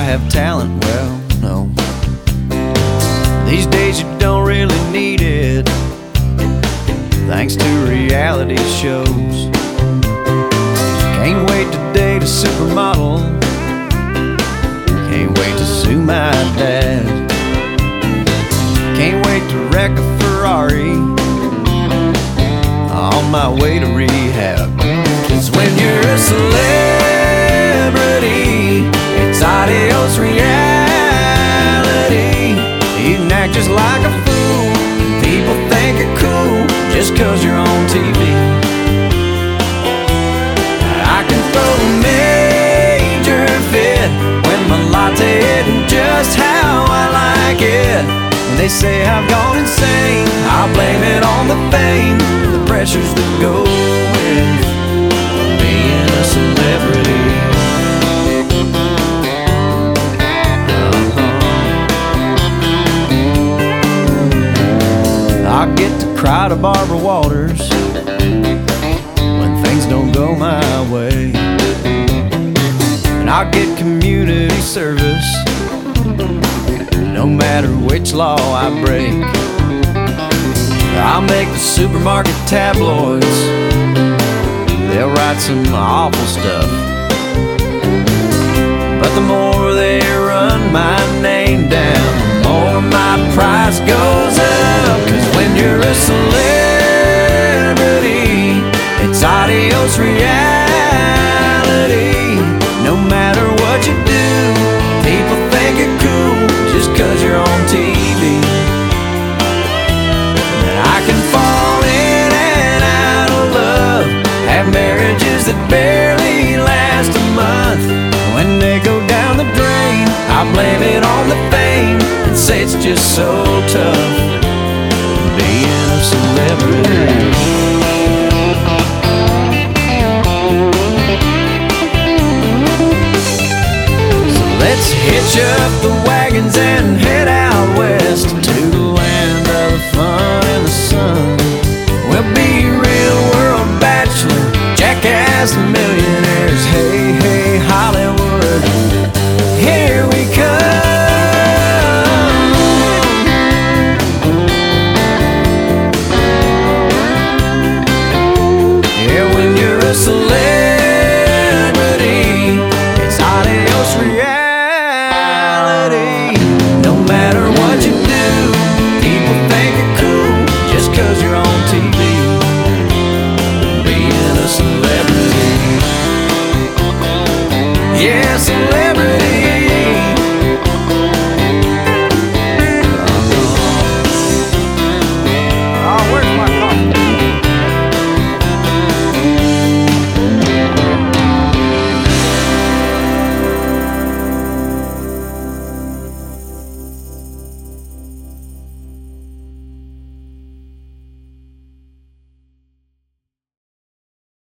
have talent? Well, no. These days you don't really need it, thanks to reality shows. Can't wait to date a supermodel, can't wait to sue my dad, can't wait to wreck a Ferrari on my way to rehab. 'Cause when you're a celebrity, it's adios reality. You can act just like a fool, people think you're cool just 'cause you're on TV. I can throw a major fit when my latte isn't just how I like it. When they say I've gone insane, I'll blame it on the fame, the pressures that go with being a celebrity. I get to cry to Barbara Walters when things don't go my way, and I'll get community service no matter which law I break. I'll make the supermarket tabloids, they'll write some awful stuff, but the more they run my name down, the more my price goes up. 'Cause when you're a celebrity, it's adios reality. No matter what you do, people think you're cool just 'cause you're on TV. And I can fall in and out of love, have marriages that barely last a month. When they go down the drain, I blame it on the fame and say it's just so tough being a celebrity. So let's hitch up the wagons and head out west to the land of the fun and the sun. We'll be real world bachelor, jackass millionaires. Hey, hey, Hollywood, here we come. Yeah, when you're a celebrity,